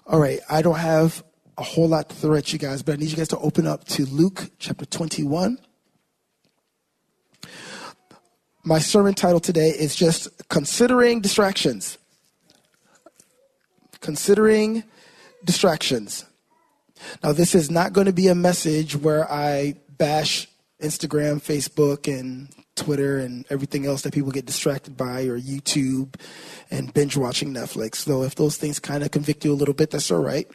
All right, I don't have a whole lot to throw at you guys, but I need you guys to open up to Luke chapter 21. My sermon title today is just Considering Distractions. Considering Distractions. Now, this is not going to be a message where I bash Instagram, Facebook, and Twitter and everything else that people get distracted by, or YouTube and binge watching Netflix. Though if those things kind of convict you a little bit, that's all right.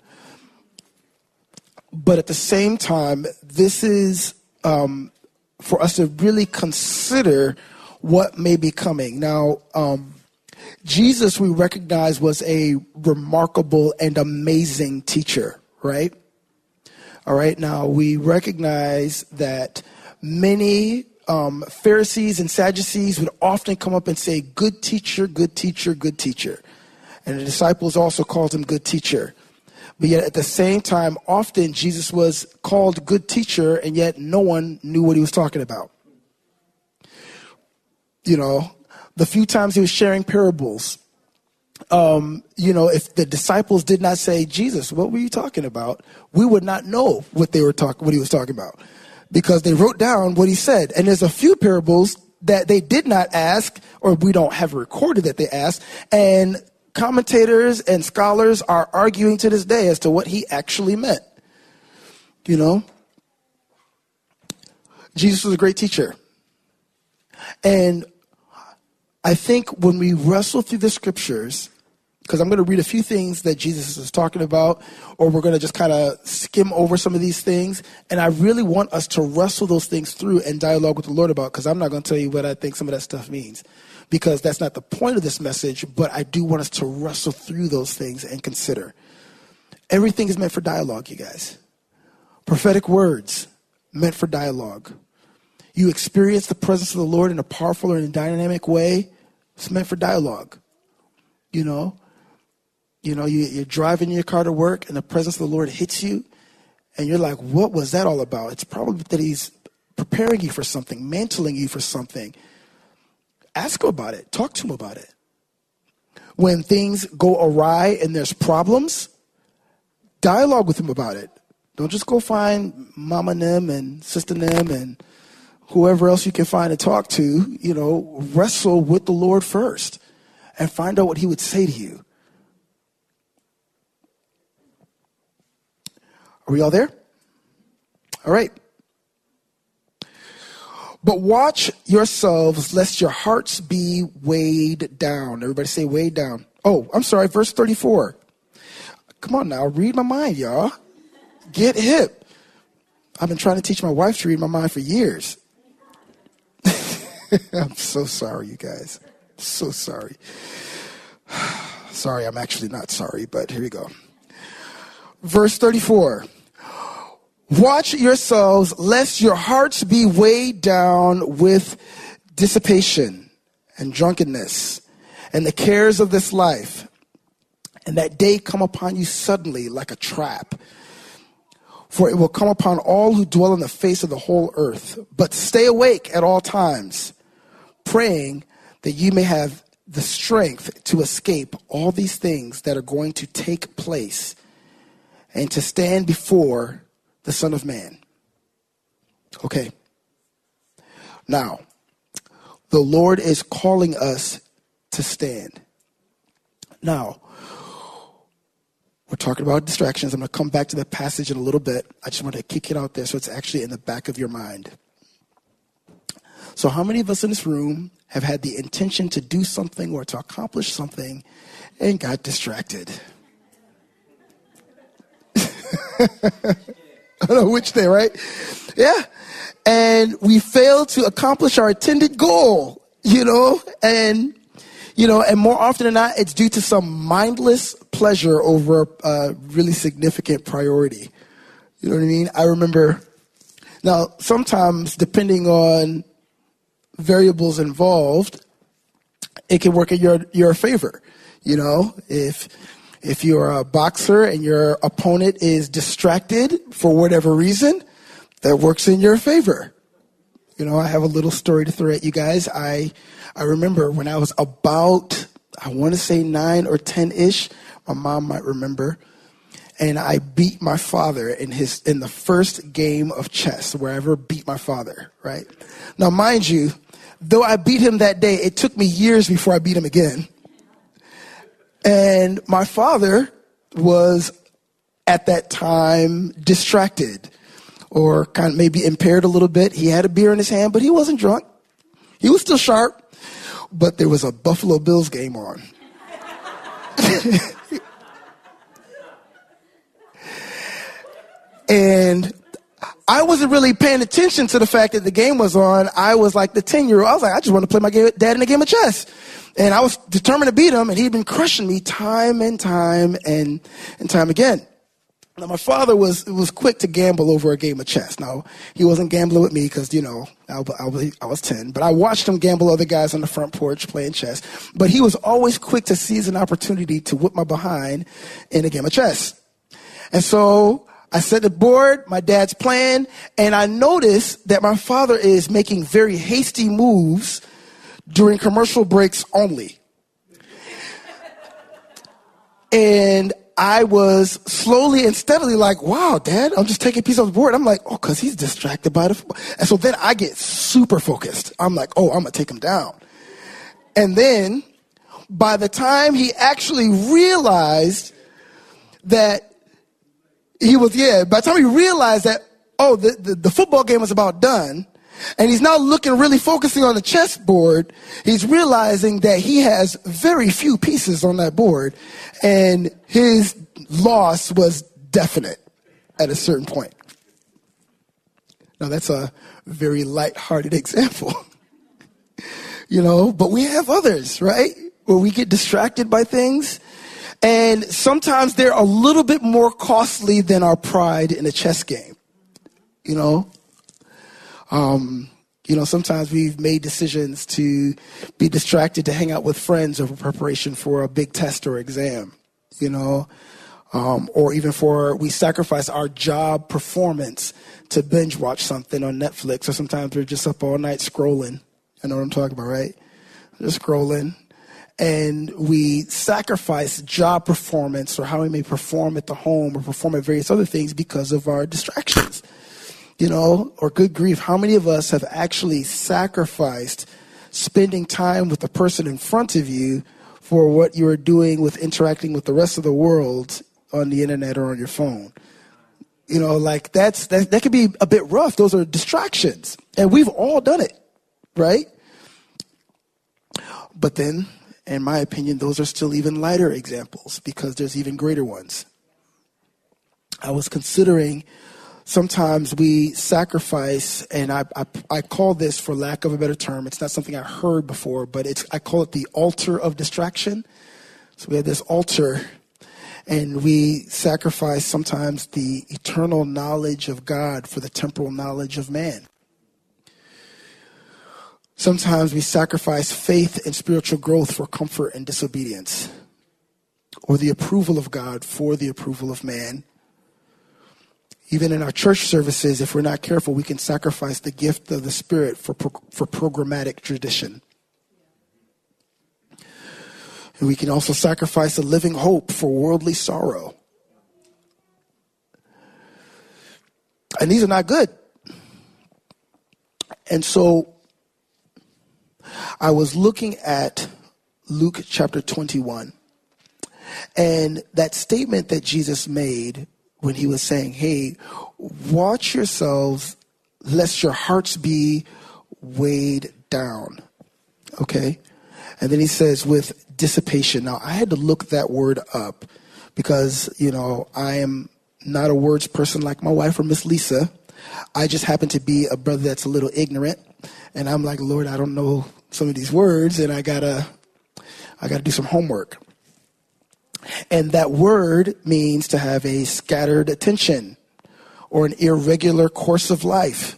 But at the same time, this is for us to really consider what may be coming. Now, Jesus, we recognize, was a remarkable and amazing teacher, right? All right. Now, we recognize that many Pharisees and Sadducees would often come up and say, good teacher, good teacher, good teacher. And the disciples also called him good teacher. But yet at the same time, often Jesus was called good teacher, and yet no one knew what he was talking about. You know, the few times he was sharing parables, if the disciples did not say, Jesus, what were you talking about? We would not know what he was talking about, because they wrote down what he said. And there's a few parables that they did not ask, or we don't have recorded that they asked. And commentators and scholars are arguing to this day as to what he actually meant. You know, Jesus was a great teacher. And I think when we wrestle through the scriptures, because I'm going to read a few things that Jesus is talking about, or we're going to just kind of skim over some of these things. And I really want us to wrestle those things through and dialogue with the Lord about, because I'm not going to tell you what I think some of that stuff means, because that's not the point of this message. But I do want us to wrestle through those things and consider. Everything is meant for dialogue, you guys. Prophetic words meant for dialogue. You experience the presence of the Lord in a powerful and dynamic way. It's meant for dialogue. You're driving your car to work and the presence of the Lord hits you. And you're like, what was that all about? It's probably that he's preparing you for something, mantling you for something. Ask him about it. Talk to him about it. When things go awry and there's problems, dialogue with him about it. Don't just go find Mama Nim and Sister Nim and whoever else you can find to talk to. Wrestle with the Lord first and find out what he would say to you. Are we all there? All right. But watch yourselves, lest your hearts be weighed down. Everybody say weighed down. Oh, I'm sorry, verse 34. Come on now, read my mind, y'all. Get hip. I've been trying to teach my wife to read my mind for years. I'm so sorry, you guys. So sorry. Sorry, I'm actually not sorry, but here we go. Verse 34. Watch yourselves, lest your hearts be weighed down with dissipation and drunkenness and the cares of this life, and that day come upon you suddenly like a trap. For it will come upon all who dwell on the face of the whole earth. But stay awake at all times, praying that you may have the strength to escape all these things that are going to take place and to stand before the Son of Man. Okay. Now, the Lord is calling us to stand. Now, we're talking about distractions. I'm going to come back to the passage in a little bit. I just want to kick it out there so it's actually in the back of your mind. So how many of us in this room have had the intention to do something or to accomplish something and got distracted? I don't know which day, right? Yeah. And we failed to accomplish our intended goal, and more often than not, it's due to some mindless pleasure over a really significant priority. You know what I mean? I remember, now sometimes depending on variables involved, it can work in your favor. If you're a boxer and your opponent is distracted for whatever reason, that works in your favor. I have a little story to throw at you guys. I remember when I was about, I want to say 9 or 10-ish, my mom might remember, and I beat my father in the first game of chess where I ever beat my father, right? Now, mind you, though I beat him that day, it took me years before I beat him again. And my father was, at that time, distracted or kind of maybe impaired a little bit. He had a beer in his hand, but he wasn't drunk. He was still sharp, but there was a Buffalo Bills game on. And I wasn't really paying attention to the fact that the game was on. I was like the 10-year-old. I was like, I just want to play my dad in a game of chess. And I was determined to beat him, and he'd been crushing me time and time again. Now, my father was quick to gamble over a game of chess. Now, he wasn't gambling with me because, I was 10. But I watched him gamble other guys on the front porch playing chess. But he was always quick to seize an opportunity to whip my behind in a game of chess. And so I set the board, my dad's playing, and I noticed that my father is making very hasty moves during commercial breaks only. And I was slowly and steadily like, wow, Dad, I'm just taking a piece off the board. I'm like, oh, because he's distracted by the football. And so then I get super focused. I'm like, oh, I'm going to take him down. And then by the time he actually realized that by the time he realized that, oh, the football game was about done, and he's now looking really focusing on the chessboard, he's realizing that he has very few pieces on that board, and his loss was definite at a certain point. Now, that's a very lighthearted example, but we have others, right, where we get distracted by things. And sometimes they're a little bit more costly than our pride in a chess game. Sometimes we've made decisions to be distracted to hang out with friends over preparation for a big test or exam, or even we sacrifice our job performance to binge watch something on Netflix, or sometimes we're just up all night scrolling. I know what I'm talking about, right? Just scrolling. And we sacrifice job performance or how we may perform at the home or perform at various other things because of our distractions, or good grief. How many of us have actually sacrificed spending time with the person in front of you for what you're doing with interacting with the rest of the world on the internet or on your phone? That can be a bit rough. Those are distractions. And we've all done it, right? But then, in my opinion, those are still even lighter examples because there's even greater ones. I was considering sometimes we sacrifice, and I call this, for lack of a better term, it's not something I heard before, but I call it the altar of distraction. So we have this altar, and we sacrifice sometimes the eternal knowledge of God for the temporal knowledge of man. Sometimes we sacrifice faith and spiritual growth for comfort and disobedience, or the approval of God for the approval of man. Even in our church services, if we're not careful, we can sacrifice the gift of the Spirit for programmatic tradition. And we can also sacrifice a living hope for worldly sorrow. And these are not good. And so I was looking at Luke chapter 21, and that statement that Jesus made when he was saying, hey, watch yourselves lest your hearts be weighed down. Okay? And then he says with dissipation. Now, I had to look that word up because, I am not a words person like my wife or Miss Lisa. I just happen to be a brother that's a little ignorant. And I'm like, Lord, I don't know some of these words, and I gotta do some homework. And that word means to have a scattered attention or an irregular course of life.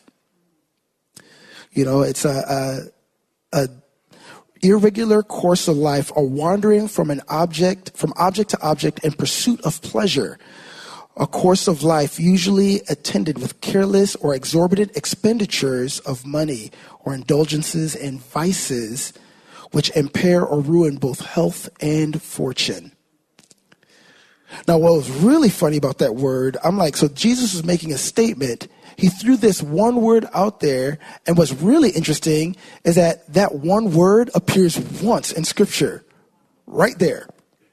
It's a irregular course of life, a wandering from object to object in pursuit of pleasure. A course of life usually attended with careless or exorbitant expenditures of money or indulgences and vices which impair or ruin both health and fortune. Now, what was really funny about that word, I'm like, so Jesus was making a statement. He threw this one word out there, and what's really interesting is that that one word appears once in Scripture, right there.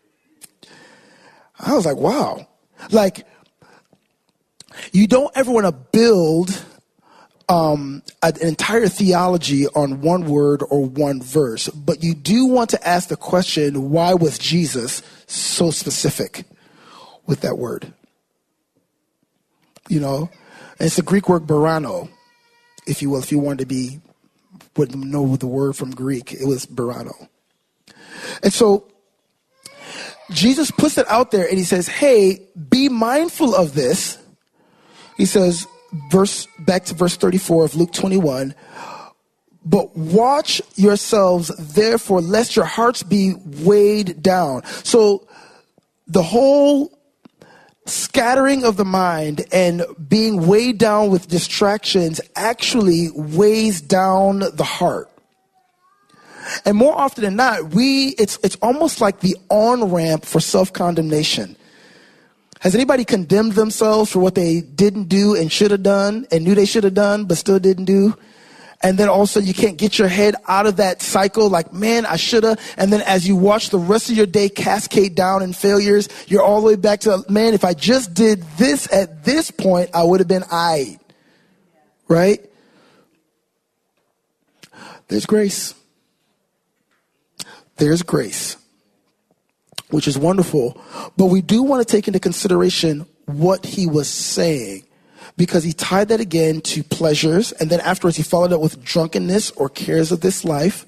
I was like, wow. Like, you don't ever want to build an entire theology on one word or one verse, but you do want to ask the question, why was Jesus so specific with that word? You know, and it's the Greek word barano, if you will, if you wanted to wouldn't know the word from Greek, it was barano. And so Jesus puts it out there and he says, hey, be mindful of this. He says, back to verse 34 of Luke 21, but watch yourselves, therefore, lest your hearts be weighed down. So the whole scattering of the mind and being weighed down with distractions actually weighs down the heart. And more often than not, it's almost like the on-ramp for self-condemnation. Has anybody condemned themselves for what they didn't do and should have done and knew they should have done but still didn't do? And then also you can't get your head out of that cycle like, man, I should have. And then as you watch the rest of your day cascade down in failures, you're all the way back to, man, if I just did this at this point, I would have been aight. Right? There's grace. There's grace, which is wonderful. But we do want to take into consideration what he was saying, because he tied that again to pleasures. And then afterwards, he followed up with drunkenness or cares of this life.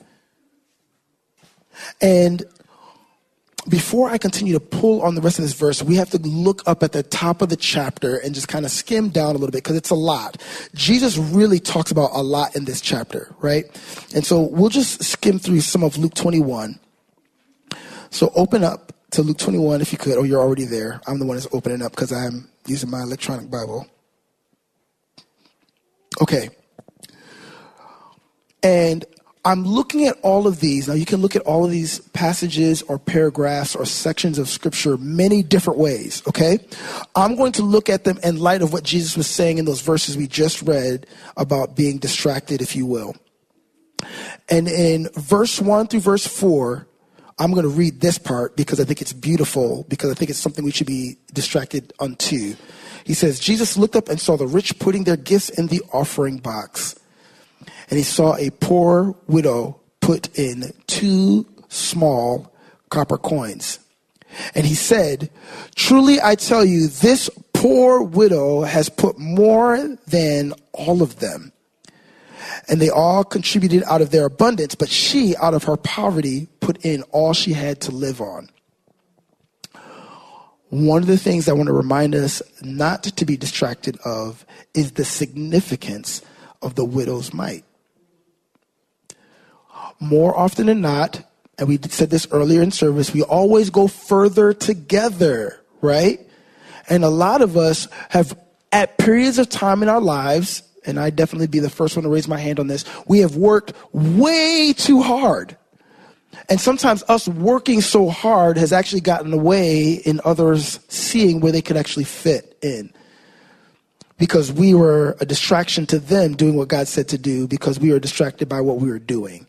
And before I continue to pull on the rest of this verse, we have to look up at the top of the chapter and just kind of skim down a little bit, because it's a lot. Jesus really talks about a lot in this chapter, right? And so we'll just skim through some of Luke 21. So open up to Luke 21 if you could, or you're already there. I'm the one that's opening up because I'm using my electronic Bible. Okay. And I'm looking at all of these. Now, you can look at all of these passages or paragraphs or sections of Scripture many different ways, okay? I'm going to look at them in light of what Jesus was saying in those verses we just read about being distracted, if you will. And in verse 1 through verse 4, I'm going to read this part because I think it's beautiful, because I think it's something we should be distracted unto. He says, Jesus looked up and saw the rich putting their gifts in the offering box. And he saw a poor widow put in 2 small copper coins. And he said, truly I tell you, this poor widow has put more than all of them. And they all contributed out of their abundance, but she, out of her poverty, put in all she had to live on. One of the things I want to remind us not to be distracted of is the significance of the widow's mite. More often than not, and we said this earlier in service, we always go further together, right? And a lot of us have, at periods of time in our lives, and I definitely be the first one to raise my hand on this, we have worked way too hard. And sometimes us working so hard has actually gotten away in others seeing where they could actually fit in. Because we were a distraction to them doing what God said to do, because we were distracted by what we were doing.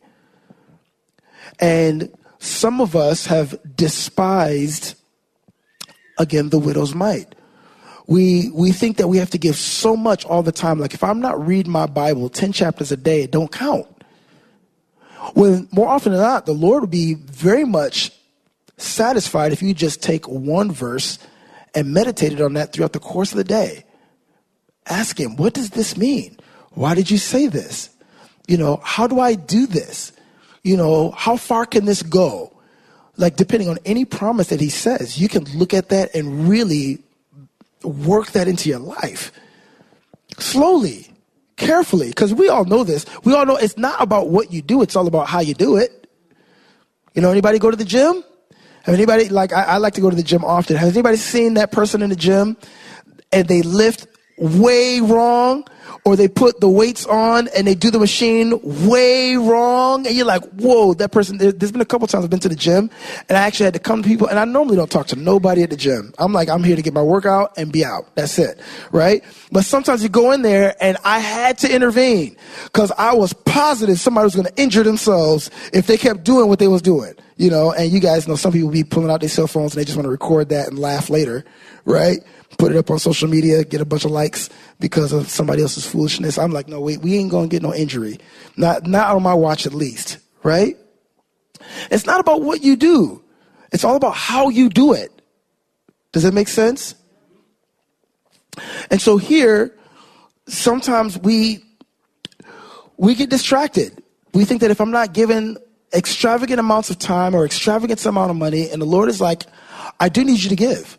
And some of us have despised, again, the widow's mite. We think that we have to give so much all the time. Like, if I'm not reading my Bible 10 chapters a day, it don't count. When more often than not, the Lord would be very much satisfied if you just take one verse and meditated on that throughout the course of the day. Ask him, what does this mean? Why did you say this? You know, how do I do this? You know, how far can this go? Like, depending on any promise that he says, you can look at that and really work that into your life. Slowly, carefully, because we all know this. We all know it's not about what you do, it's all about how you do it. You know, anybody go to the gym? Have anybody, like, I like to go to the gym often. Has anybody seen that person in the gym and they lift way wrong, or they put the weights on and they do the machine way wrong, and you're like, whoa, that person, there's been a couple times I've been to the gym, and I actually had to come to people, and I normally don't talk to nobody at the gym. I'm like, I'm here to get my workout and be out. That's it, right? But sometimes you go in there, and I had to intervene, because I was positive somebody was going to injure themselves if they kept doing what they was doing, you know, and you guys know some people be pulling out their cell phones, and they just want to record that and laugh later, right? Put it up on social media, get a bunch of likes because of somebody else's foolishness. I'm like, no, wait, we ain't going to get no injury. Not on my watch at least, right? It's not about what you do. It's all about how you do it. Does that make sense? And so here, sometimes we get distracted. We think that if I'm not given extravagant amounts of time or extravagant amount of money, and the Lord is like, I do need you to give.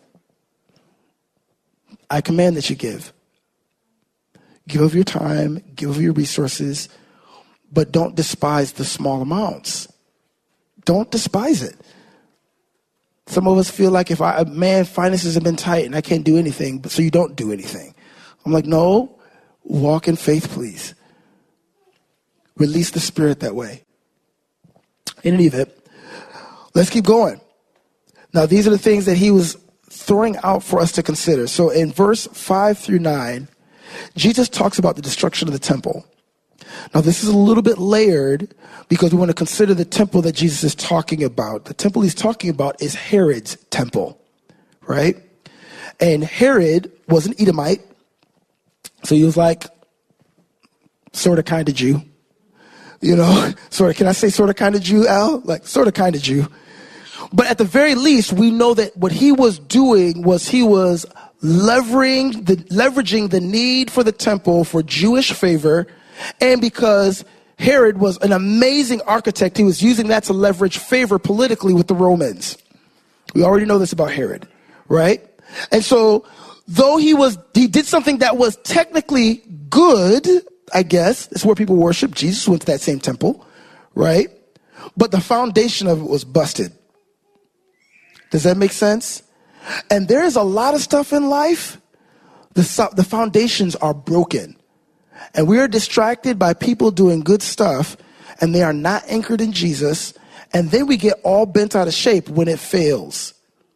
I command that you give. Give of your time, give of your resources, but don't despise the small amounts. Don't despise it. Some of us feel like finances have been tight and I can't do anything, so you don't do anything. I'm like, no, walk in faith, please. Release the Spirit that way. In any event, let's keep going. Now, these are the things that he was throwing out for us to consider. So in verse 5 through 9, Jesus talks about the destruction of the temple. Now this is a little bit layered because we want to consider the temple that Jesus is talking about. The temple he's talking about is Herod's temple, right? And Herod was an Edomite. So he was like sort of kind of Jew. You know, can I say sort of kind of Jew, Al? Like sort of kind of Jew. But at the very least, we know that what he was doing was he was leveraging the need for the temple for Jewish favor. And because Herod was an amazing architect, he was using that to leverage favor politically with the Romans. We already know this about Herod, right? And so though he did something that was technically good, I guess, it's where people worship. Jesus went to that same temple, right? But the foundation of it was busted. Does that make sense? And there is a lot of stuff in life. The foundations are broken. And we are distracted by people doing good stuff, and they are not anchored in Jesus. And then we get all bent out of shape when it fails.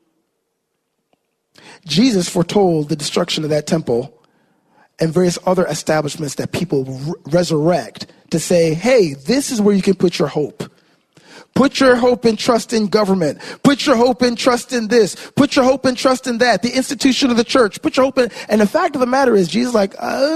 Jesus foretold the destruction of that temple and various other establishments that people resurrect to say, hey, this is where you can put your hope. Put your hope and trust in government. Put your hope and trust in this. Put your hope and trust in that. The institution of the church. Put your hope in... And the fact of the matter is, Jesus is like,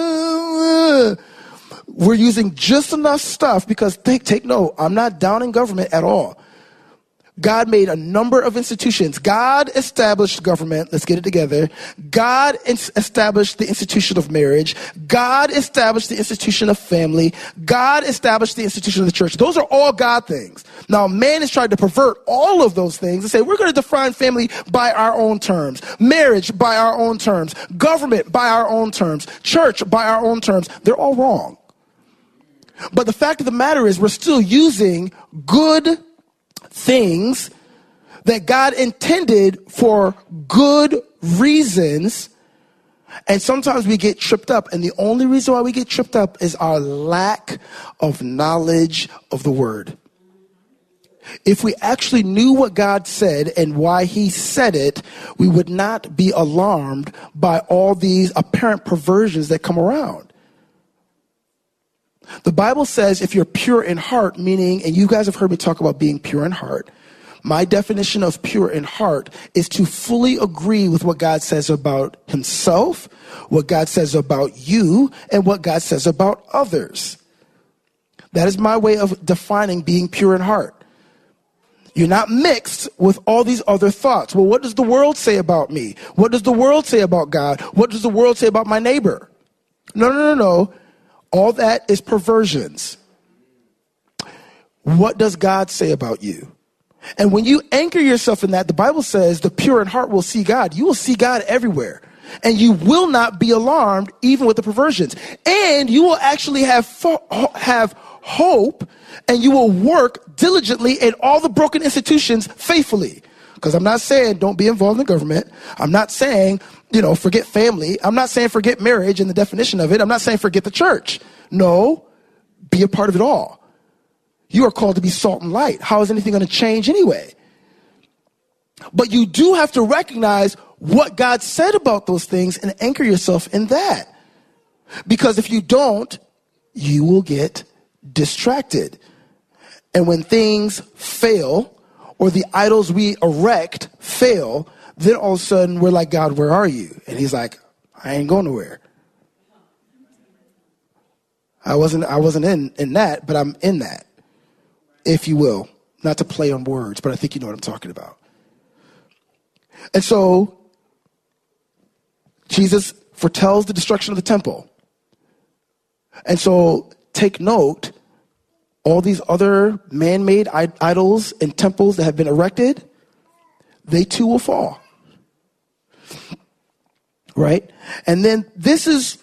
we're using just enough stuff because take note, I'm not down in government at all. God made a number of institutions. God established government. Let's get it together. God established the institution of marriage. God established the institution of family. God established the institution of the church. Those are all God things. Now, man has tried to pervert all of those things and say, we're going to define family by our own terms, marriage by our own terms, government by our own terms, church by our own terms. They're all wrong. But the fact of the matter is we're still using good things that God intended for good reasons. And sometimes we get tripped up. And the only reason why we get tripped up is our lack of knowledge of the word. If we actually knew what God said and why he said it, we would not be alarmed by all these apparent perversions that come around. The Bible says if you're pure in heart, meaning, and you guys have heard me talk about being pure in heart. My definition of pure in heart is to fully agree with what God says about himself, what God says about you, and what God says about others. That is my way of defining being pure in heart. You're not mixed with all these other thoughts. Well, what does the world say about me? What does the world say about God? What does the world say about my neighbor? No. All that is perversions. What does God say about you? And when you anchor yourself in that, the Bible says the pure in heart will see God. You will see God everywhere. And you will not be alarmed even with the perversions. And you will actually have hope, and you will work diligently in all the broken institutions faithfully. Because I'm not saying don't be involved in government. I'm not saying, forget family. I'm not saying forget marriage and the definition of it. I'm not saying forget the church. No, be a part of it all. You are called to be salt and light. How is anything going to change anyway? But you do have to recognize what God said about those things and anchor yourself in that. Because if you don't, you will get distracted. And when things fail, or the idols we erect fail, then all of a sudden we're like, God, where are you? And he's like, I ain't going nowhere. I wasn't in that, but I'm in that, if you will. Not to play on words, but I think you know what I'm talking about. And so Jesus foretells the destruction of the temple. And so take note, all these other man-made idols and temples that have been erected, they too will fall. Right? And then this is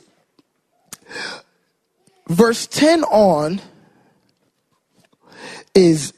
verse 10 on is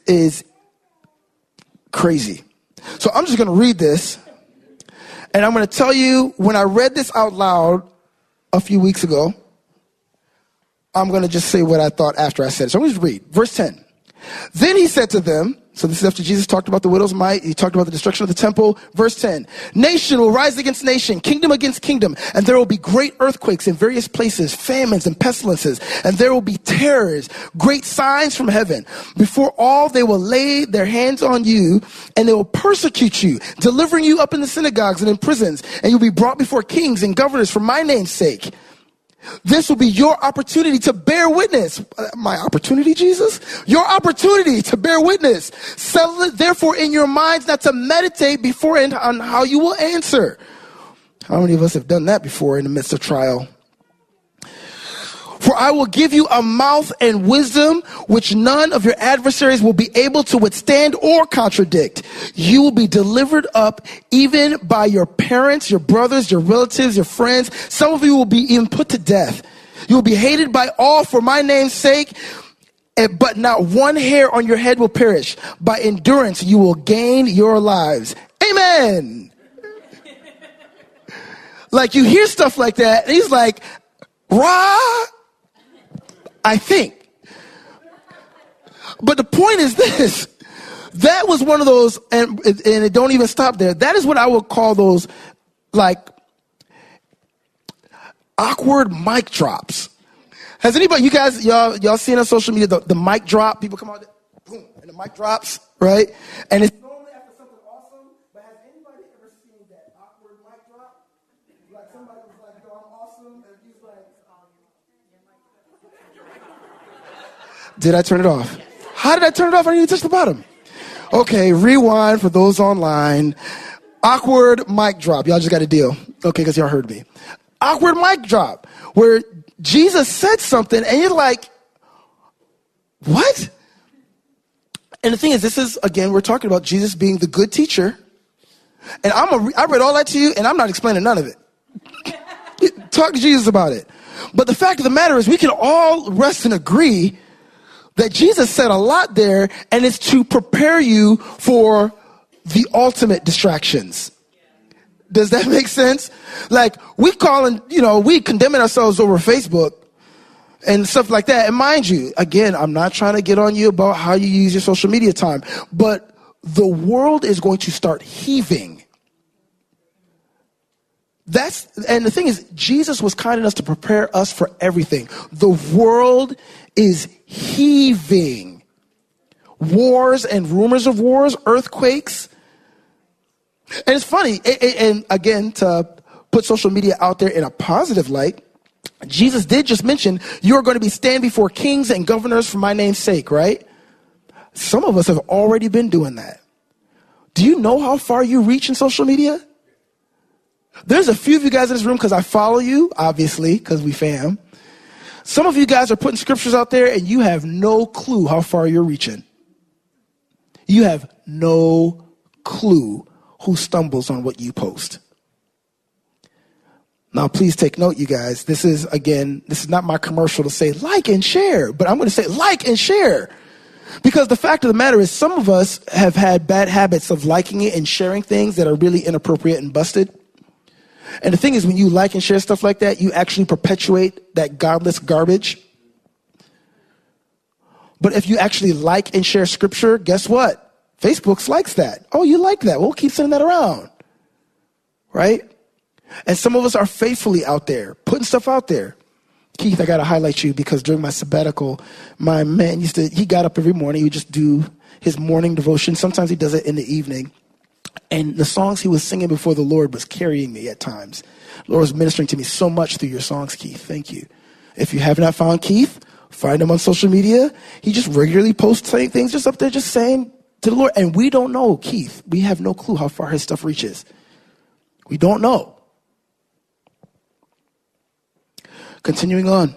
crazy. So I'm just going to read this. And I'm going to tell you, when I read this out loud a few weeks ago, I'm going to just say what I thought after I said it. So I'm going to read verse 10. Then he said to them, so this is after Jesus talked about the widow's mite. He talked about the destruction of the temple. Verse 10, nation will rise against nation, kingdom against kingdom, and there will be great earthquakes in various places, famines and pestilences, and there will be terrors, great signs from heaven. Before all, they will lay their hands on you, and they will persecute you, delivering you up in the synagogues and in prisons, and you'll be brought before kings and governors for my name's sake. This will be your opportunity to bear witness. My opportunity, Jesus? Your opportunity to bear witness. Settle it, therefore, in your minds not to meditate beforehand on how you will answer. How many of us have done that before in the midst of trial? For I will give you a mouth and wisdom which none of your adversaries will be able to withstand or contradict. You will be delivered up even by your parents, your brothers, your relatives, your friends. Some of you will be even put to death. You will be hated by all for my name's sake, but not one hair on your head will perish. By endurance, you will gain your lives. Amen. Like you hear stuff like that, and he's like, rah. I think. But the point is this. That was one of those, and it don't even stop there. That is what I would call those, like, awkward mic drops. Has anybody, you guys, y'all seen on social media, the mic drop? People come out, boom, and the mic drops, right? And it's normally after something awesome, but has anybody ever seen that awkward mic drop? Like somebody was like, yo, I'm awesome, and he's like, did I turn it off? How did I turn it off? I didn't even touch the bottom. Okay, rewind for those online. Awkward mic drop. Y'all just got a deal. Okay, because y'all heard me. Awkward mic drop. Where Jesus said something and you're like, what? And the thing is, this is, again, we're talking about Jesus being the good teacher. And I read all that to you and I'm not explaining none of it. Talk to Jesus about it. But the fact of the matter is we can all rest and agree that Jesus said a lot there, and it's to prepare you for the ultimate distractions. Does that make sense? Like, we condemning ourselves over Facebook and stuff like that. And mind you, again, I'm not trying to get on you about how you use your social media time, but the world is going to start heaving. And the thing is, Jesus was kind enough to prepare us for everything. The world is heaving. Wars and rumors of wars, earthquakes. And it's funny, and again, to put social media out there in a positive light, Jesus did just mention, you're going to be stand before kings and governors for my name's sake, right? Some of us have already been doing that. Do you know how far you reach in social media? There's a few of you guys in this room, because I follow you, obviously, because we fam. Some of you guys are putting scriptures out there and you have no clue how far you're reaching. You have no clue who stumbles on what you post. Now, please take note, you guys. This is not my commercial to say like and share, but I'm going to say like and share. Because the fact of the matter is some of us have had bad habits of liking it and sharing things that are really inappropriate and busted. And the thing is, when you like and share stuff like that, you actually perpetuate that godless garbage. But if you actually like and share scripture, guess what? Facebook likes that. Oh, you like that? We'll keep sending that around. Right? And some of us are faithfully out there, putting stuff out there. Keith, I got to highlight you because during my sabbatical, my man he got up every morning. He would just do his morning devotion. Sometimes he does it in the evening. And the songs he was singing before the Lord was carrying me at times. The Lord was ministering to me so much through your songs, Keith. Thank you. If you have not found Keith, find him on social media. He just regularly posts things just up there just saying to the Lord. And we don't know, Keith. We have no clue how far his stuff reaches. We don't know. Continuing on.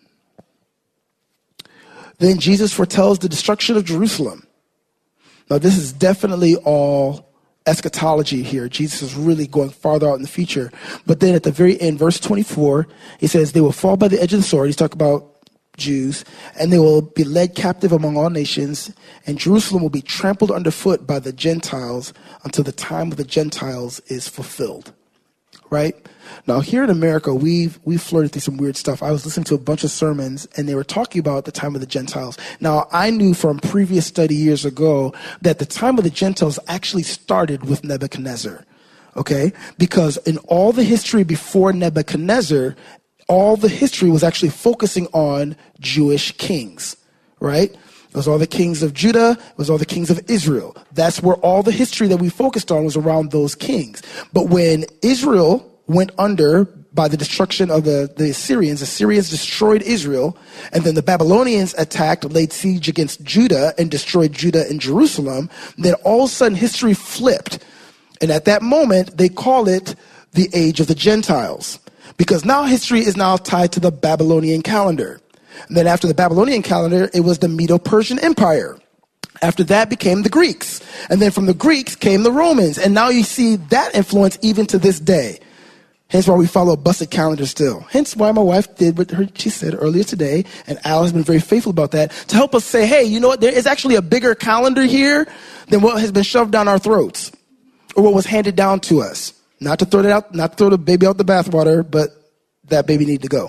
Then Jesus foretells the destruction of Jerusalem. Now, this is definitely all eschatology here. Jesus is really going farther out in the future. But then at the very end, verse 24, he says, they will fall by the edge of the sword. He's talking about Jews. And they will be led captive among all nations. And Jerusalem will be trampled underfoot by the Gentiles until the time of the Gentiles is fulfilled. Right? Now, here in America, we've flirted through some weird stuff. I was listening to a bunch of sermons, and they were talking about the time of the Gentiles. Now, I knew from previous study years ago that the time of the Gentiles actually started with Nebuchadnezzar, okay? Because in all the history before Nebuchadnezzar, all the history was actually focusing on Jewish kings, right? It was all the kings of Judah. It was all the kings of Israel. That's where all the history that we focused on was around those kings. But when Israel went under by the destruction of the Assyrians destroyed Israel, and then the Babylonians attacked, laid siege against Judah, and destroyed Judah and Jerusalem, then all of a sudden history flipped. And at that moment, they call it the Age of the Gentiles. Because now history is now tied to the Babylonian calendar. And then after the Babylonian calendar, it was the Medo-Persian Empire. After that became the Greeks. And then from the Greeks came the Romans. And now you see that influence even to this day. Hence why we follow a busted calendar still. Hence why my wife did what she said earlier today. And Al has been very faithful about that. To help us say, hey, you know what? There is actually a bigger calendar here than what has been shoved down our throats. Or what was handed down to us. Not to throw it out, not to throw the baby out the bathwater, but that baby need to go.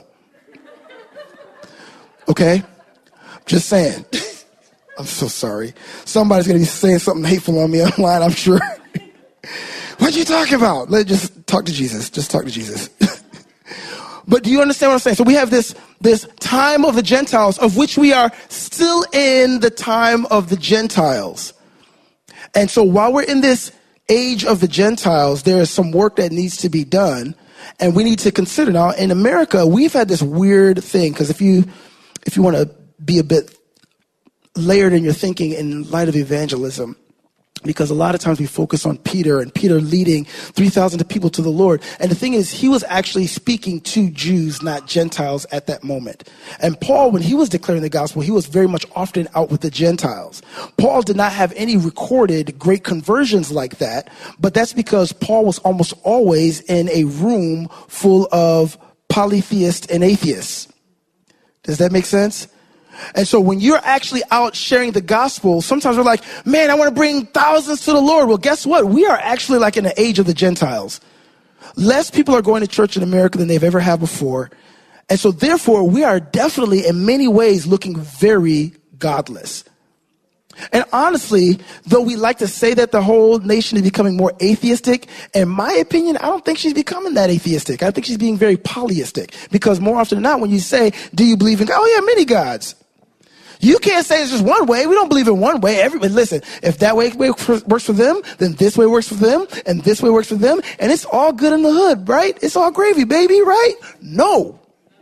Okay? Just saying. I'm so sorry. Somebody's going to be saying something hateful on me online, I'm sure. What are you talking about? Let's just talk to Jesus. Just talk to Jesus. But do you understand what I'm saying? So we have this time of the Gentiles, of which we are still in the time of the Gentiles. And so while we're in this age of the Gentiles, there is some work that needs to be done. And we need to consider now, in America, we've had this weird thing, because if you want to be a bit layered in your thinking in light of evangelism, because a lot of times we focus on Peter and Peter leading 3,000 people to the Lord. And the thing is, he was actually speaking to Jews, not Gentiles at that moment. And Paul, when he was declaring the gospel, he was very much often out with the Gentiles. Paul did not have any recorded great conversions like that, but that's because Paul was almost always in a room full of polytheists and atheists. Does that make sense? And so when you're actually out sharing the gospel, sometimes we're like, man, I want to bring thousands to the Lord. Well, guess what? We are actually like in the age of the Gentiles. Less people are going to church in America than they've ever had before. And so therefore, we are definitely in many ways looking very godless. And honestly, though we like to say that the whole nation is becoming more atheistic, in my opinion, I don't think she's becoming that atheistic. I think she's being very polyistic. Because more often than not, when you say, do you believe in God? Oh yeah, many gods. You can't say it's just one way. We don't believe in one way. Everybody, listen, if that way works for them, then this way works for them, and this way works for them, and it's all good in the hood, right? It's all gravy, baby, right? No.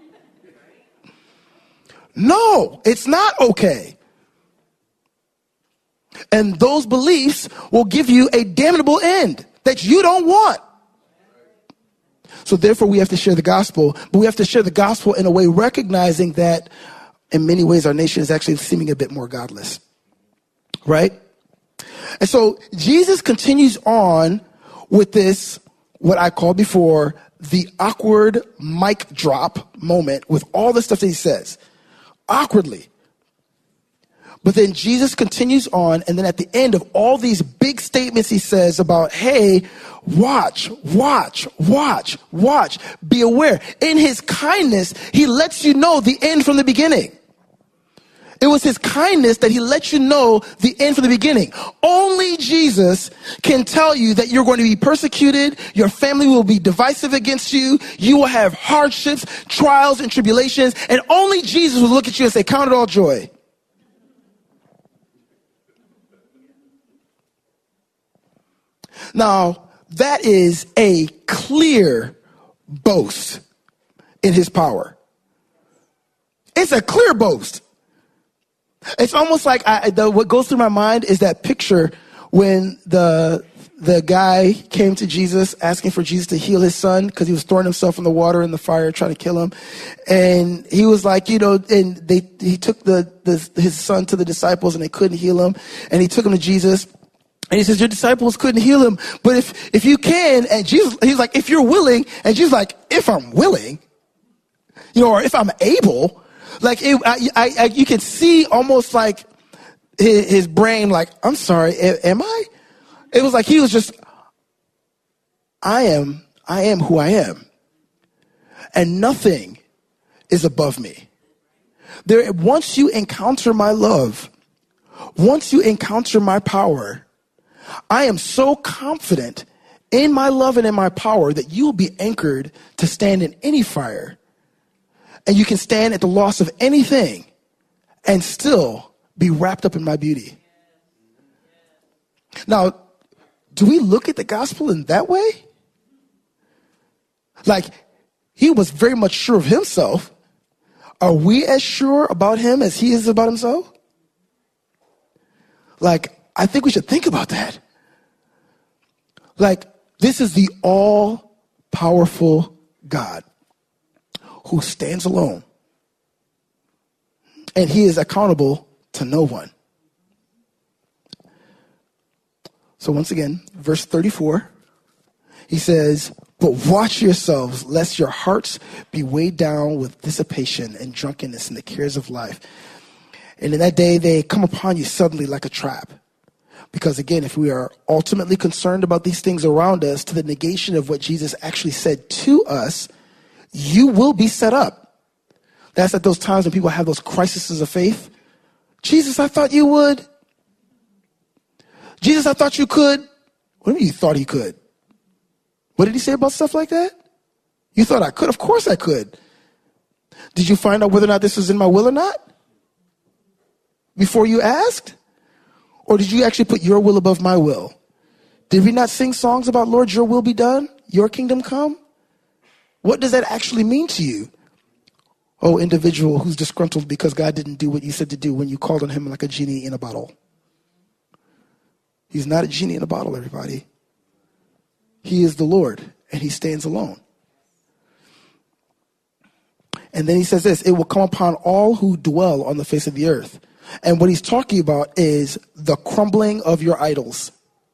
No, it's not okay. And those beliefs will give you a damnable end that you don't want. So therefore, we have to share the gospel, but we have to share the gospel in a way recognizing that in many ways, our nation is actually seeming a bit more godless, right? And so Jesus continues on with this, what I called before, the awkward mic drop moment with all the stuff that he says. Awkwardly. But then Jesus continues on, and then at the end of all these big statements he says about, hey, watch, be aware. In his kindness, he lets you know the end from the beginning. It was his kindness that he let you know the end from the beginning. Only Jesus can tell you that you're going to be persecuted, your family will be divisive against you, you will have hardships, trials, and tribulations, and only Jesus will look at you and say, count it all joy. Now, that is a clear boast in his power. It's a clear boast. It's almost like what goes through my mind is that picture when the guy came to Jesus asking for Jesus to heal his son because he was throwing himself in the water in the fire trying to kill him. And he was like, and he took his son to the disciples and they couldn't heal him. And he took him to Jesus. And he says, your disciples couldn't heal him. But if you can, and Jesus, he's like, if you're willing, and Jesus like, if I'm willing, or if I'm able, like you can see almost like his brain, like, I'm sorry, am I? It was like he was just, I am who I am. And nothing is above me. Once you encounter my love, once you encounter my power, I am so confident in my love and in my power that you will be anchored to stand in any fire. And you can stand at the loss of anything and still be wrapped up in my beauty. Now, do we look at the gospel in that way? Like, he was very much sure of himself. Are we as sure about him as he is about himself? Like, I think we should think about that. Like, this is the all-powerful God who stands alone. And he is accountable to no one. So once again, verse 34, he says, but watch yourselves, lest your hearts be weighed down with dissipation and drunkenness and the cares of life. And in that day, they come upon you suddenly like a trap. Because again, if we are ultimately concerned about these things around us to the negation of what Jesus actually said to us, you will be set up. That's at those times when people have those crises of faith. Jesus, I thought you would. Jesus, I thought you could. What do you mean you thought he could? What did he say about stuff like that? You thought I could? Of course I could. Did you find out whether or not this was in my will or not? Before you asked? Or did you actually put your will above my will? Did we not sing songs about, Lord, your will be done, your kingdom come? What does that actually mean to you? Oh, individual who's disgruntled because God didn't do what you said to do when you called on him like a genie in a bottle. He's not a genie in a bottle, everybody. He is the Lord, and he stands alone. And then he says this, it will come upon all who dwell on the face of the earth. And what he's talking about is the crumbling of your idols.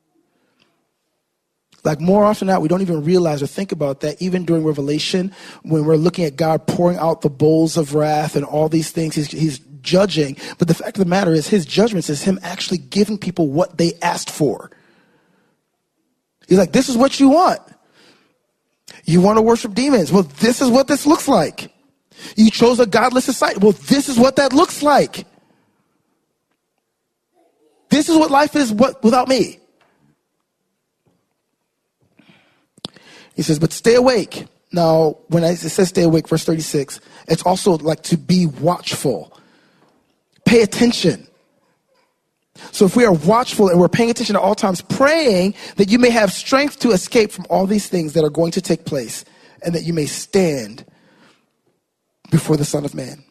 Like more often than not, we don't even realize or think about that even during Revelation, when we're looking at God pouring out the bowls of wrath and all these things, he's judging. But the fact of the matter is his judgments is him actually giving people what they asked for. He's like, this is what you want. You want to worship demons. Well, this is what this looks like. You chose a godless society. Well, this is what that looks like. This is what life is without me. He says, but stay awake. Now, when it says stay awake, verse 36, it's also like to be watchful. Pay attention. So if we are watchful and we're paying attention at all times, praying that you may have strength to escape from all these things that are going to take place and that you may stand before the Son of Man.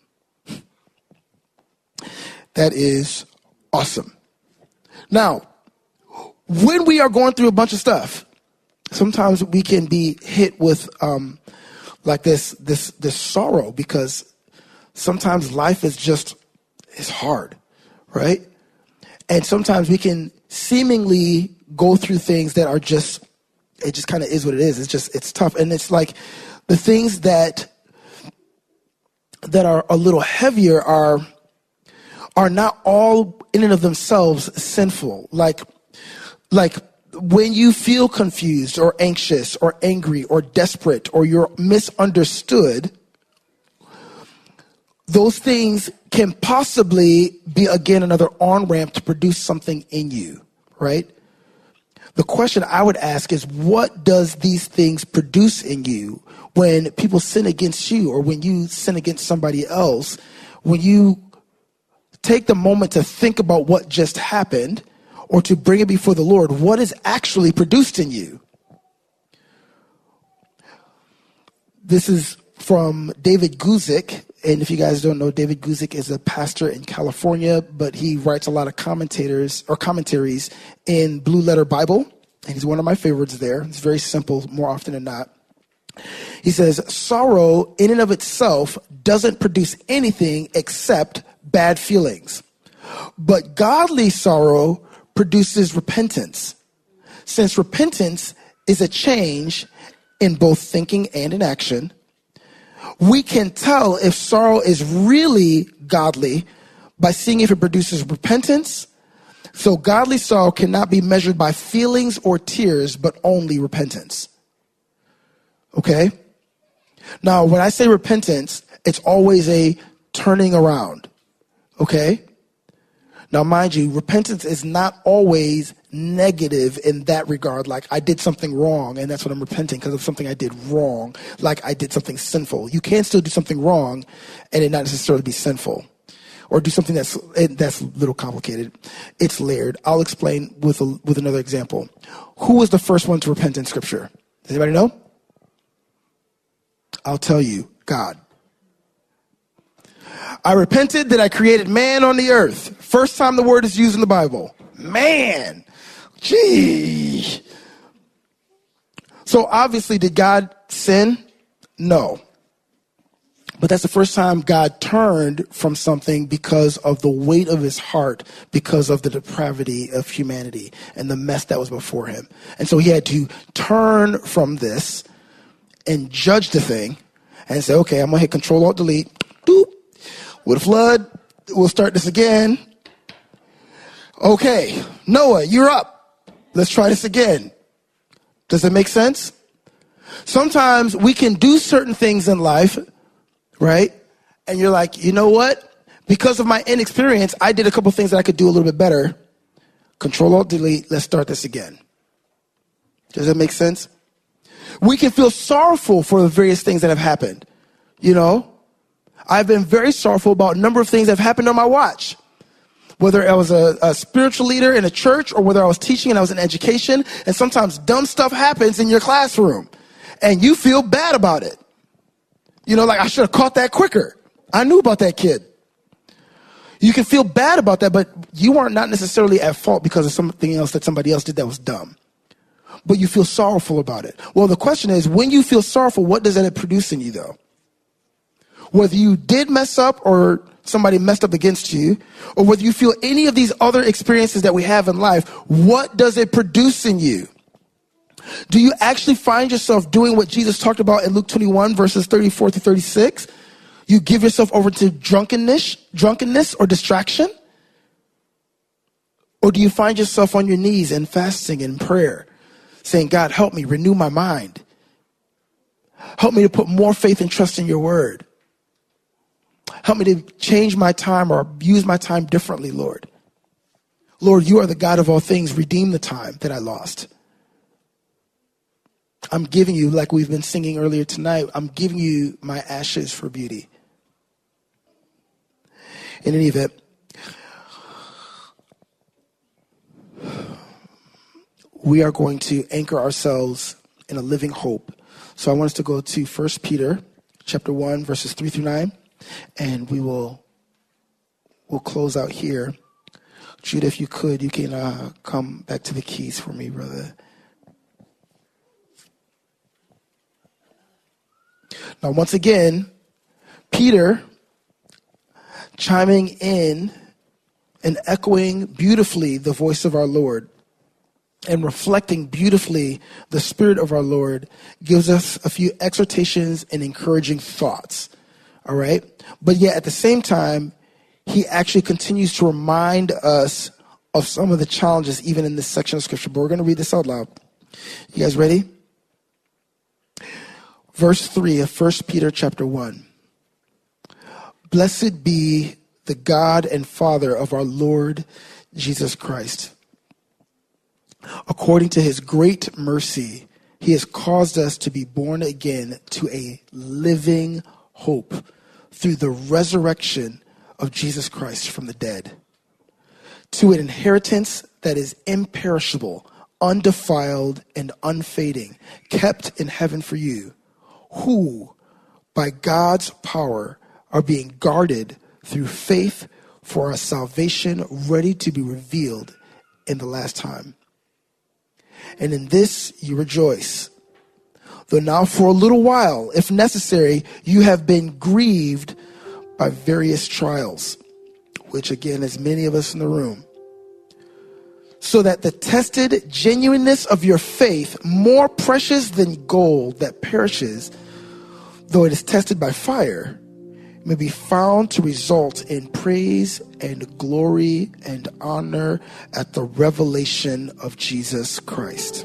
That is awesome. Now, when we are going through a bunch of stuff, sometimes we can be hit with like this sorrow because sometimes life is just, it's hard, right? And sometimes we can seemingly go through things that are just, it just kind of is what it is. It's tough. And it's like the things that are a little heavier are are not all in and of themselves sinful. Like when you feel confused or anxious or angry or desperate or you're misunderstood, those things can possibly be, again, another on-ramp to produce something in you, right? The question I would ask is, what does these things produce in you when people sin against you or when you sin against somebody else? When you take the moment to think about what just happened or to bring it before the Lord, what is actually produced in you? This is from David Guzik. And if you guys don't know, David Guzik is a pastor in California, but he writes a lot of commentaries in Blue Letter Bible. And he's one of my favorites there. It's very simple more often than not. He says, sorrow in and of itself doesn't produce anything except bad feelings. But godly sorrow produces repentance. Since repentance is a change in both thinking and in action, we can tell if sorrow is really godly by seeing if it produces repentance. So godly sorrow cannot be measured by feelings or tears, but only repentance. Okay? Now, when I say repentance, it's always a turning around. Okay? Now, mind you, repentance is not always negative in that regard. Like, I did something wrong, and that's what I'm repenting because of something I did wrong. Like, I did something sinful. You can still do something wrong and it not necessarily be sinful. Or do something that's a little complicated. It's layered. I'll explain with another example. Who was the first one to repent in Scripture? Does anybody know? I'll tell you, God. I repented that I created man on the earth. First time the word is used in the Bible. Man. Gee. So obviously, did God sin? No. But that's the first time God turned from something because of the weight of his heart, because of the depravity of humanity and the mess that was before him. And so he had to turn from this and judge the thing and say, okay, I'm going to hit Control-Alt-Delete. Doop. With a flood, we'll start this again. Okay, Noah, you're up. Let's try this again. Does that make sense? Sometimes we can do certain things in life, right? And you're like, you know what? Because of my inexperience, I did a couple things that I could do a little bit better. Control-Alt-Delete, let's start this again. Does that make sense? We can feel sorrowful for the various things that have happened. You know, I've been very sorrowful about a number of things that have happened on my watch. Whether I was a spiritual leader in a church or whether I was teaching and I was in education, and sometimes dumb stuff happens in your classroom and you feel bad about it. You know, like I should have caught that quicker. I knew about that kid. You can feel bad about that, but you are not necessarily at fault because of something else that somebody else did that was dumb. But you feel sorrowful about it. Well, the question is, when you feel sorrowful, what does that produce in you, though? Whether you did mess up or somebody messed up against you, or whether you feel any of these other experiences that we have in life, what does it produce in you? Do you actually find yourself doing what Jesus talked about in Luke 21, verses 34 to 36? You give yourself over to drunkenness or distraction? Or do you find yourself on your knees and fasting and prayer, saying, God, help me, renew my mind. Help me to put more faith and trust in your word. Help me to change my time or use my time differently, Lord. Lord, you are the God of all things. Redeem the time that I lost. I'm giving you, like we've been singing earlier tonight, I'm giving you my ashes for beauty. In any event, we are going to anchor ourselves in a living hope. So I want us to go to 1 Peter chapter 1, verses 3 through 9, and we'll close out here. Judah, if you could, you can come back to the keys for me, brother. Now, once again, Peter chiming in and echoing beautifully the voice of our Lord and reflecting beautifully the Spirit of our Lord gives us a few exhortations and encouraging thoughts. All right? But yet at the same time, he actually continues to remind us of some of the challenges even in this section of scripture. But we're going to read this out loud. You guys ready? Verse 3 of 1 Peter chapter 1. Blessed be the God and Father of our Lord Jesus Christ. According to his great mercy, he has caused us to be born again to a living hope through the resurrection of Jesus Christ from the dead, to an inheritance that is imperishable, undefiled, and unfading, kept in heaven for you, who, by God's power, are being guarded through faith for a salvation ready to be revealed in the last time. And in this you rejoice, though now for a little while, if necessary, you have been grieved by various trials, which again is many of us in the room, so that the tested genuineness of your faith, more precious than gold that perishes, though it is tested by fire, may be found to result in praise and glory and honor at the revelation of Jesus Christ.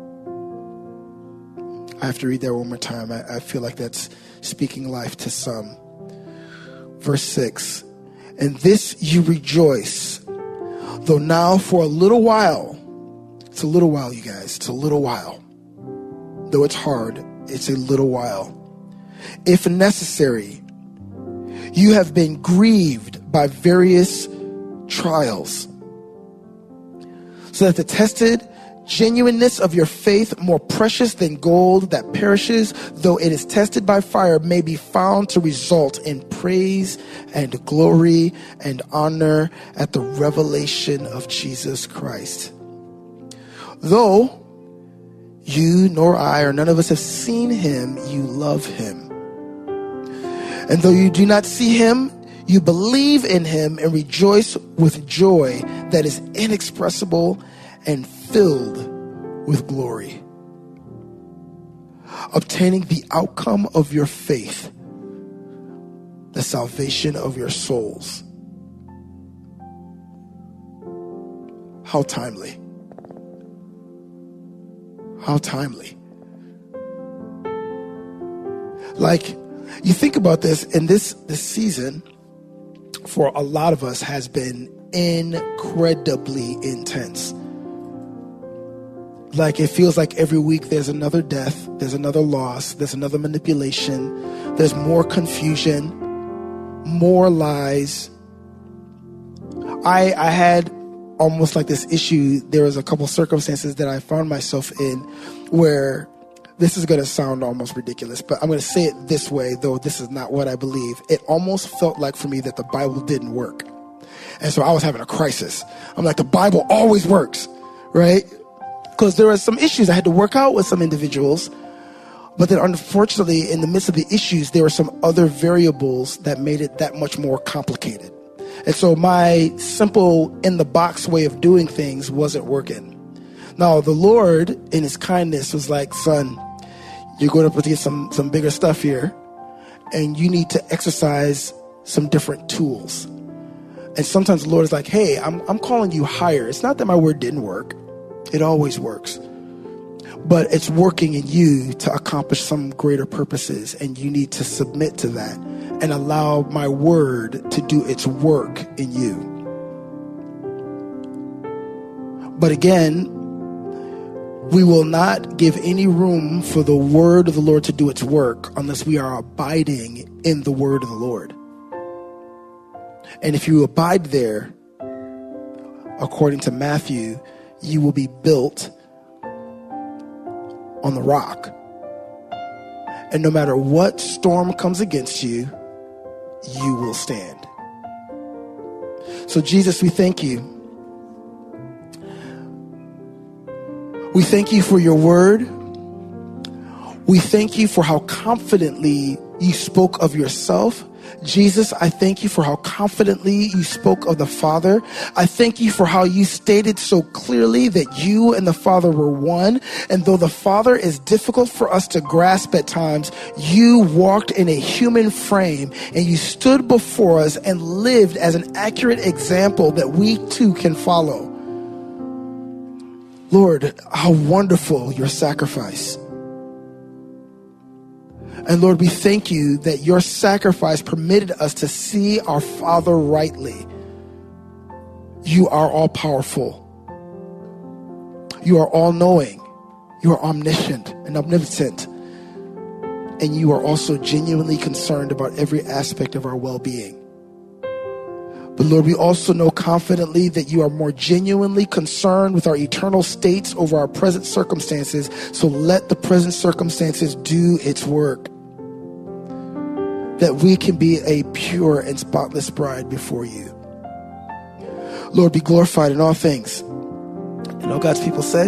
I have to read that one more time. I feel like that's speaking life to some. Verse 6, and this you rejoice, though now for a little while, it's a little while, you guys, it's a little while. Though it's hard, it's a little while. If necessary, you have been grieved by various trials, so that the tested genuineness of your faith, more precious than gold that perishes, though it is tested by fire, may be found to result in praise and glory and honor at the revelation of Jesus Christ. Though you nor I or none of us have seen him, you love him. And though you do not see him, you believe in him and rejoice with joy that is inexpressible and filled with glory, obtaining the outcome of your faith, the salvation of your souls. How timely. How timely. Like, you think about this, and this season for a lot of us has been incredibly intense. Like, it feels like every week there's another death, there's another loss, there's another manipulation, there's more confusion, more lies. I had almost like this issue. There was a couple circumstances that I found myself in where, this is going to sound almost ridiculous, but I'm going to say it this way, though this is not what I believe. It almost felt like for me that the Bible didn't work. And so I was having a crisis. I'm like, the Bible always works, right? Because there were some issues I had to work out with some individuals. But then unfortunately, in the midst of the issues, there were some other variables that made it that much more complicated. And so my simple in-the-box way of doing things wasn't working. Now, the Lord, in his kindness, was like, son, you're going to get some bigger stuff here, and you need to exercise some different tools. And sometimes the Lord is like, hey, I'm calling you higher. It's not that my word didn't work. It always works. But it's working in you to accomplish some greater purposes, and you need to submit to that and allow my word to do its work in you. But again, we will not give any room for the word of the Lord to do its work unless we are abiding in the word of the Lord. And if you abide there, according to Matthew, you will be built on the rock. And no matter what storm comes against you, you will stand. So Jesus, we thank you. We thank you for your word. We thank you for how confidently you spoke of yourself. Jesus, I thank you for how confidently you spoke of the Father. I thank you for how you stated so clearly that you and the Father were one. And though the Father is difficult for us to grasp at times, you walked in a human frame and you stood before us and lived as an accurate example that we too can follow. Lord, how wonderful your sacrifice. And Lord, we thank you that your sacrifice permitted us to see our Father rightly. You are all powerful. You are all knowing. You are omniscient and omnipotent. And you are also genuinely concerned about every aspect of our well-being. But Lord, we also know confidently that you are more genuinely concerned with our eternal states over our present circumstances. So let the present circumstances do its work, that we can be a pure and spotless bride before you. Lord, be glorified in all things. And all God's people said.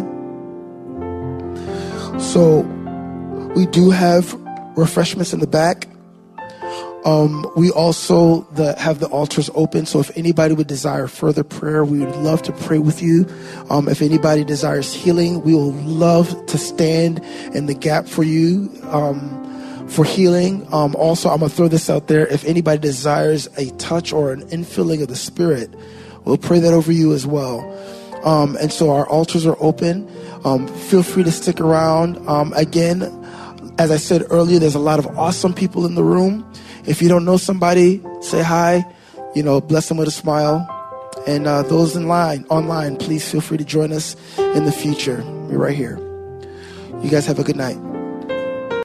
So we do have refreshments in the back. We also have the altars open. So if anybody would desire further prayer, we would love to pray with you. If anybody desires healing, we will love to stand in the gap for you. For healing. Also, I'm going to throw this out there. If anybody desires a touch or an infilling of the Spirit, we'll pray that over you as well. And so our altars are open. Feel free to stick around. Again, as I said earlier, there's a lot of awesome people in the room. If you don't know somebody, say hi. Bless them with a smile. And those online, please feel free to join us in the future. We're right here. You guys have a good night.